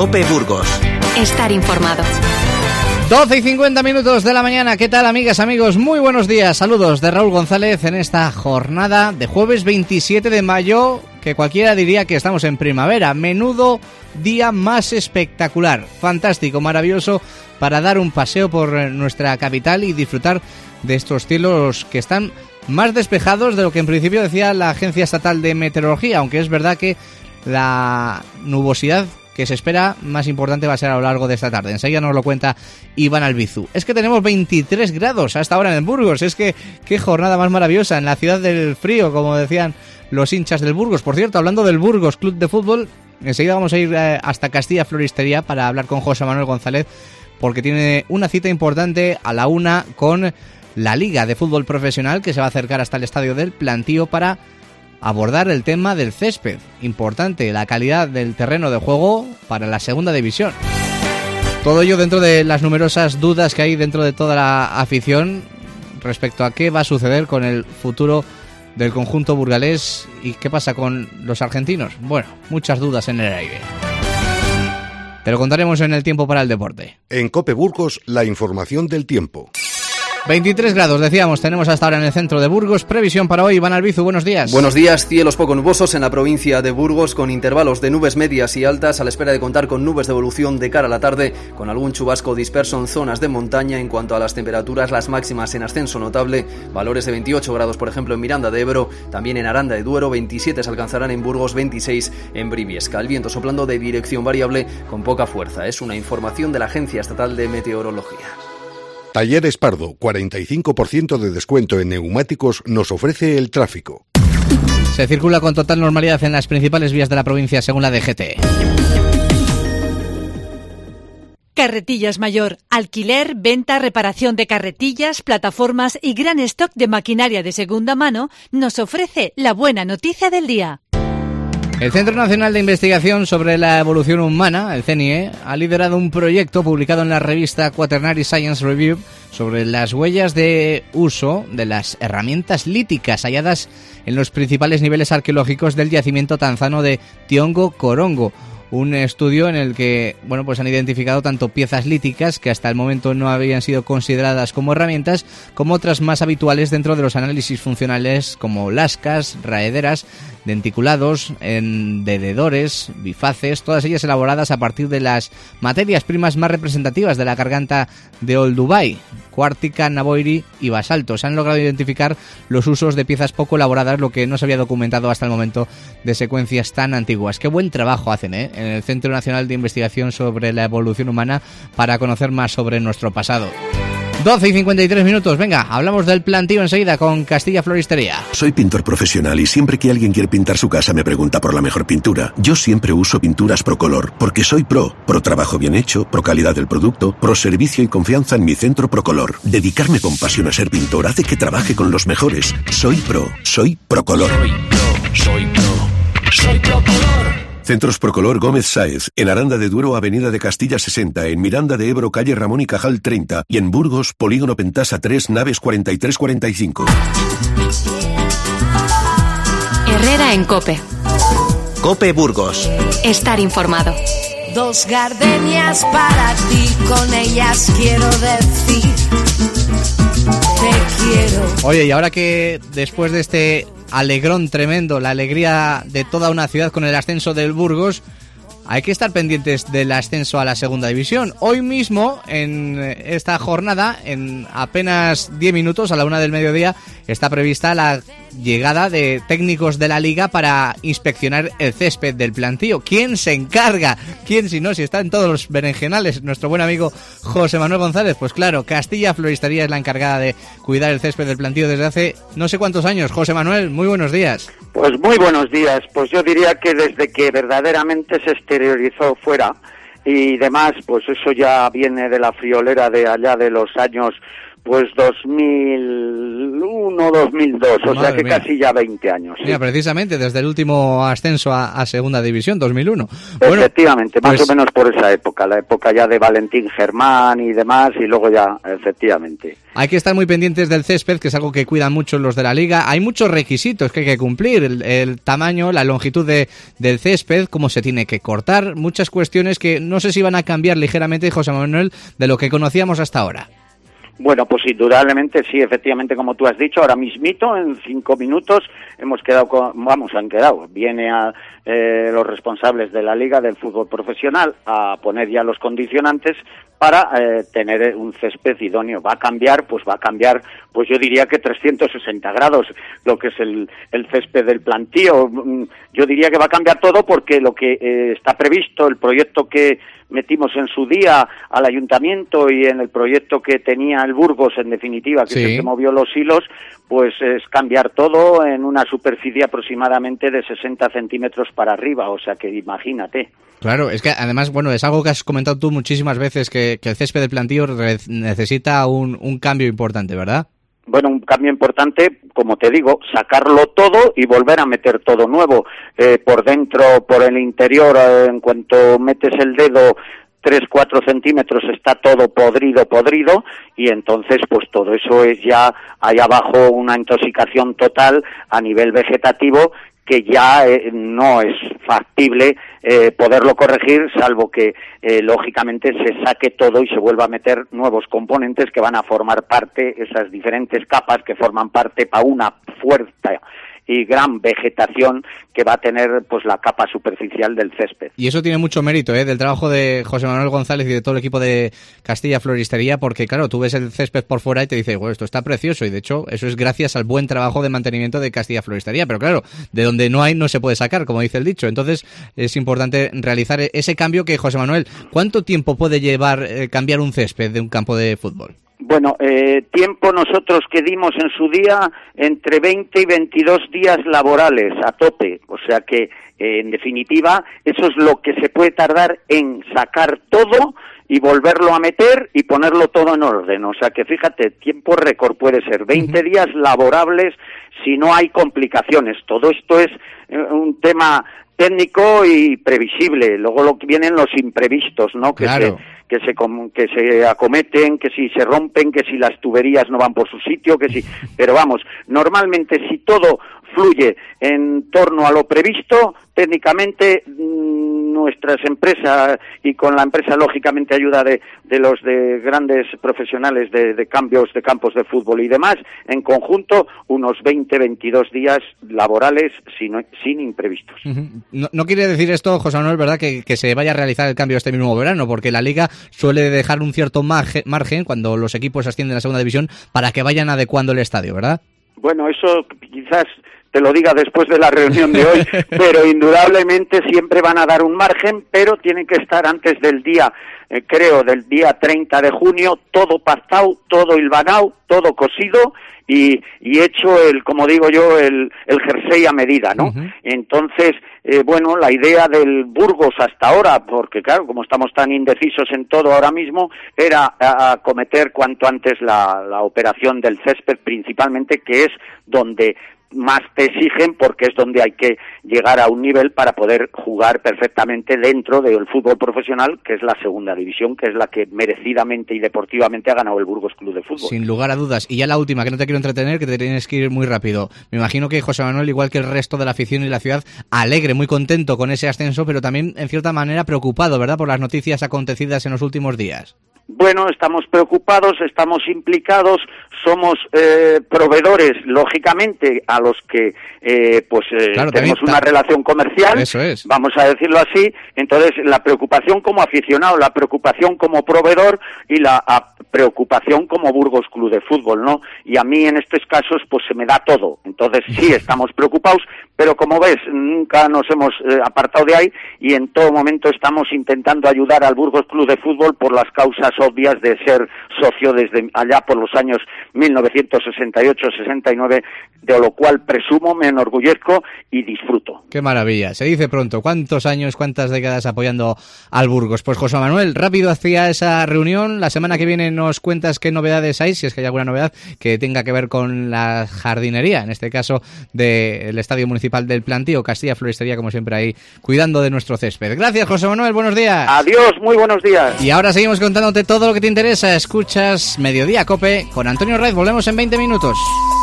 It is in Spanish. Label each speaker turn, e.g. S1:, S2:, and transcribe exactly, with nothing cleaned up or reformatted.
S1: COPE Burgos.
S2: Estar informado.
S3: doce y cincuenta minutos de la mañana. ¿Qué tal, amigas, amigos? Muy buenos días. Saludos de Raúl González en esta jornada de jueves veintisiete de mayo, que cualquiera diría que estamos en primavera. Menudo día más espectacular. Fantástico, maravilloso, para dar un paseo por nuestra capital y disfrutar de estos cielos que están más despejados de lo que en principio decía la Agencia Estatal de Meteorología, aunque es verdad que la nubosidad que se espera más importante va a ser a lo largo de esta tarde. Enseguida nos lo cuenta Iván Albizu. Es que tenemos veintitrés grados hasta ahora en Burgos. Es que qué jornada más maravillosa en la ciudad del frío, como decían los hinchas del Burgos. Por cierto, hablando del Burgos Club de Fútbol, enseguida vamos a ir hasta Castilla Floristería para hablar con José Manuel González, porque tiene una cita importante a la una con la Liga de Fútbol Profesional, que se va a acercar hasta el Estadio del Plantío para abordar el tema del césped. Importante, la calidad del terreno de juego para la segunda división. Todo ello dentro de las numerosas dudas que hay dentro de toda la afición respecto a qué va a suceder con el futuro del conjunto burgalés y qué pasa con los argentinos. Bueno, muchas dudas en el aire. Te lo contaremos en el tiempo para el deporte.
S4: En COPE Burgos, la información del tiempo.
S3: veintitrés grados, decíamos, tenemos hasta ahora en el centro de Burgos. Previsión para hoy, Iván Albizu, buenos días.
S5: Buenos días, cielos poco nubosos en la provincia de Burgos, con intervalos de nubes medias y altas, a la espera de contar con nubes de evolución de cara a la tarde, con algún chubasco disperso en zonas de montaña. En cuanto a las temperaturas, las máximas en ascenso notable, valores de veintiocho grados, por ejemplo, en Miranda de Ebro, también en Aranda de Duero, veintisiete se alcanzarán en Burgos, veintiséis en Briviesca. El viento soplando de dirección variable con poca fuerza. Es una información de la Agencia Estatal de Meteorología.
S4: Talleres Pardo, cuarenta y cinco por ciento de descuento en neumáticos nos ofrece el tráfico.
S3: Se circula con total normalidad en las principales vías de la provincia según la D G T.
S6: Carretillas Mayor, alquiler, venta, reparación de carretillas, plataformas y gran stock de maquinaria de segunda mano nos ofrece la buena noticia del día.
S3: El Centro Nacional de Investigación sobre la Evolución Humana, el C N I E, ha liderado un proyecto publicado en la revista Quaternary Science Review sobre las huellas de uso de las herramientas líticas halladas en los principales niveles arqueológicos del yacimiento tanzano de Tiongo Korongo. Un estudio en el que, bueno, pues han identificado tanto piezas líticas que hasta el momento no habían sido consideradas como herramientas, como otras más habituales dentro de los análisis funcionales, como lascas, raederas, denticulados, endededores, bifaces, todas ellas elaboradas a partir de las materias primas más representativas de la garganta de Olduvai, cuártica, navoiri y basalto. Se han logrado identificar los usos de piezas poco elaboradas, lo que no se había documentado hasta el momento de secuencias tan antiguas. Qué buen trabajo hacen, ¿eh?, en el Centro Nacional de Investigación sobre la Evolución Humana para conocer más sobre nuestro pasado. doce y cincuenta y tres minutos, venga, hablamos del plantío enseguida con Castilla Floristería.
S7: Soy pintor profesional y siempre que alguien quiere pintar su casa me pregunta por la mejor pintura. Yo siempre uso pinturas Procolor, porque soy pro. Pro trabajo bien hecho, pro calidad del producto, pro servicio y confianza en mi centro Procolor. Dedicarme con pasión a ser pintor hace que trabaje con los mejores. Soy pro, soy Procolor.
S8: Soy pro, soy pro, soy Procolor.
S7: Centros Procolor Gómez Sáez, en Aranda de Duero, Avenida de Castilla sesenta, en Miranda de Ebro, calle Ramón y Cajal treinta, y en Burgos, Polígono Pentasa tres, naves cuarenta y tres cuarenta y cinco.
S2: Herrera en COPE.
S1: COPE Burgos.
S2: Estar informado.
S9: Dos gardenias para ti, con ellas quiero decir te quiero.
S3: Oye, y ahora que después de este alegrón tremendo, la alegría de toda una ciudad con el ascenso del Burgos, hay que estar pendientes del ascenso a la segunda división. Hoy mismo, en esta jornada, en apenas diez minutos, a la una del mediodía, está prevista la llegada de técnicos de la Liga para inspeccionar el césped del plantío. ¿Quién se encarga? ¿Quién si no? Si está en todos los berenjenales, nuestro buen amigo José Manuel González. Pues claro, Castilla Floristería es la encargada de cuidar el césped del plantío desde hace no sé cuántos años. José Manuel, muy buenos días.
S10: Pues muy buenos días. Pues yo diría que desde que verdaderamente se exteriorizó fuera y demás, pues eso ya viene de la friolera de allá de los años pues dos mil uno, dos mil dos, o
S3: Madre
S10: sea que
S3: mía.
S10: casi ya veinte años. ¿sí?
S3: Mira, precisamente desde el último ascenso a, a Segunda División, dos mil uno. Bueno,
S10: Efectivamente, más
S3: pues,
S10: o menos por esa época, la época ya de Valentín Germán y demás, y luego ya, efectivamente.
S3: hay que estar muy pendientes del césped, que es algo que cuidan mucho los de la Liga. Hay muchos requisitos que hay que cumplir, el, el tamaño, la longitud de, del césped, cómo se tiene que cortar, muchas cuestiones que no sé si van a cambiar ligeramente, José Manuel, de lo que conocíamos hasta ahora.
S10: Bueno, pues indudablemente sí, efectivamente, como tú has dicho, ahora mismito, en cinco minutos, hemos quedado, con, vamos, han quedado, viene a eh, los responsables de la Liga del Fútbol Profesional a poner ya los condicionantes para eh, tener un césped idóneo. Va a cambiar, pues va a cambiar, pues yo diría que trescientos sesenta grados, lo que es el, el césped del plantío. Yo diría que va a cambiar todo porque lo que eh, está previsto, el proyecto que metimos en su día al ayuntamiento y en el proyecto que tenía el Burgos, en definitiva, que
S3: sí.
S10: es el que movió los hilos, pues es cambiar todo en una superficie aproximadamente de sesenta centímetros para arriba, o sea que imagínate.
S3: Claro, es que además, bueno, es algo que has comentado tú muchísimas veces, que, que el césped del plantío re- necesita un, un cambio importante, ¿verdad?
S10: Bueno, un cambio importante, como te digo, sacarlo todo y volver a meter todo nuevo. Eh, por dentro, por el interior, eh, en cuanto metes el dedo, tres, cuatro centímetros, está todo podrido, podrido, y entonces pues todo eso es ya, hay abajo una intoxicación total a nivel vegetativo, que ya eh, no es factible eh, poderlo corregir, salvo que eh, lógicamente se saque todo y se vuelva a meter nuevos componentes que van a formar parte, esas diferentes capas que forman parte para una fuerte y gran vegetación que va a tener pues la capa superficial del césped.
S3: Y eso tiene mucho mérito, ¿eh? Del trabajo de José Manuel González y de todo el equipo de Castilla Floristería, porque claro, tú ves el césped por fuera y te dices, bueno, esto está precioso, y de hecho eso es gracias al buen trabajo de mantenimiento de Castilla Floristería, pero claro, de donde no hay no se puede sacar, como dice el dicho. Entonces es importante realizar ese cambio que, José Manuel, ¿cuánto tiempo puede llevar eh, cambiar un césped de un campo de fútbol?
S10: Bueno, eh, tiempo nosotros que dimos en su día entre veinte y veintidós días laborales a tope, o sea que eh, en definitiva eso es lo que se puede tardar en sacar todo y volverlo a meter y ponerlo todo en orden, o sea que fíjate, tiempo récord puede ser veinte días laborables si no hay complicaciones. Todo esto es eh, un tema técnico y previsible, luego lo que vienen los imprevistos, ¿no? Que
S3: claro.
S10: se que se que se acometen, que si se rompen, que si las tuberías no van por su sitio, que si, pero vamos, normalmente si todo fluye en torno a lo previsto, técnicamente nuestras empresas y con la empresa lógicamente ayuda de, de los de grandes profesionales de, de cambios de campos de fútbol y demás, en conjunto unos veinte, veintidós días laborales sin, sin imprevistos.
S3: No, no quiere decir esto, José Manuel, ¿verdad?, que, que se vaya a realizar el cambio este mismo verano, porque la Liga suele dejar un cierto margen, margen cuando los equipos ascienden a la segunda división para que vayan adecuando el estadio, ¿verdad?
S10: Bueno, eso quizás te lo diga después de la reunión de hoy, pero indudablemente siempre van a dar un margen, pero tienen que estar antes del día, eh, creo, del día treinta de junio, todo pactado, todo hilvanado, todo cosido y, y hecho el, como digo yo, el, el jersey a medida, ¿no? Uh-huh. Entonces, eh, bueno, la idea del Burgos hasta ahora, porque claro, como estamos tan indecisos en todo ahora mismo, era acometer cuanto antes la, la operación del césped, principalmente, que es donde más te exigen, porque es donde hay que llegar a un nivel para poder jugar perfectamente dentro del fútbol profesional, que es la segunda división, que es la que merecidamente y deportivamente ha ganado el Burgos Club de Fútbol.
S3: Sin lugar a dudas. Y ya la última, que no te quiero entretener, que te tienes que ir muy rápido. Me imagino que José Manuel, igual que el resto de la afición y la ciudad, alegre, muy contento con ese ascenso, pero también en cierta manera preocupado, ¿verdad?, por las noticias acontecidas en los últimos días.
S10: Bueno, estamos preocupados, estamos implicados, somos eh, proveedores, lógicamente, a los que eh, pues eh,
S3: claro,
S10: tenemos
S3: también,
S10: una relación comercial,
S3: eso es. Vamos
S10: a decirlo así. Entonces, la preocupación como aficionado, la preocupación como proveedor y la a, preocupación como Burgos Club de Fútbol, ¿no? Y a mí en estos casos pues se me da todo. Entonces, sí, estamos preocupados, pero como ves, nunca nos hemos eh, apartado de ahí y en todo momento estamos intentando ayudar al Burgos Club de Fútbol por las causas obvias de ser socio desde allá por los años mil novecientos sesenta y ocho sesenta y nueve, de lo cual presumo, me enorgullezco y disfruto.
S3: Qué maravilla, se dice pronto. ¿Cuántos años, cuántas décadas apoyando al Burgos? Pues José Manuel, rápido hacia esa reunión. La semana que viene nos cuentas qué novedades hay, si es que hay alguna novedad que tenga que ver con la jardinería, en este caso del Estadio Municipal del Plantío. Castilla Floristería, como siempre, ahí cuidando de nuestro césped. Gracias, José Manuel, buenos días.
S10: Adiós, muy buenos días.
S3: Y ahora seguimos contándote todo lo que te interesa. Escuchas Mediodía Cope con Antonio Raiz. Volvemos en veinte minutos.